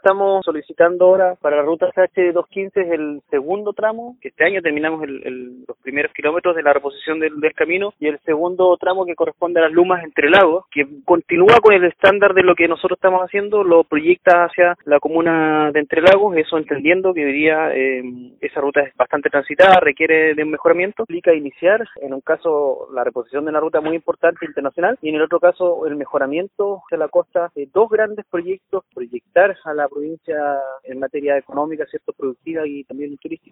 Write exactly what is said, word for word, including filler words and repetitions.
Estamos solicitando ahora para la ruta C H doscientos quince es el segundo tramo, que este año terminamos el, el, los primeros kilómetros de la reposición del, del camino, y el segundo tramo que corresponde a las Lumas Entre Lagos, que continúa con el estándar de lo que nosotros estamos haciendo, lo proyecta hacia la comuna de Entre Lagos, eso entendiendo que hoy día eh, esa ruta es bastante transitada, requiere de un mejoramiento, implica iniciar, en un caso la reposición de una ruta muy importante internacional, y en el otro caso el mejoramiento de la costa de dos grandes proyectos, proyectar a la provincia en materia económica, cierto, productiva y también turística.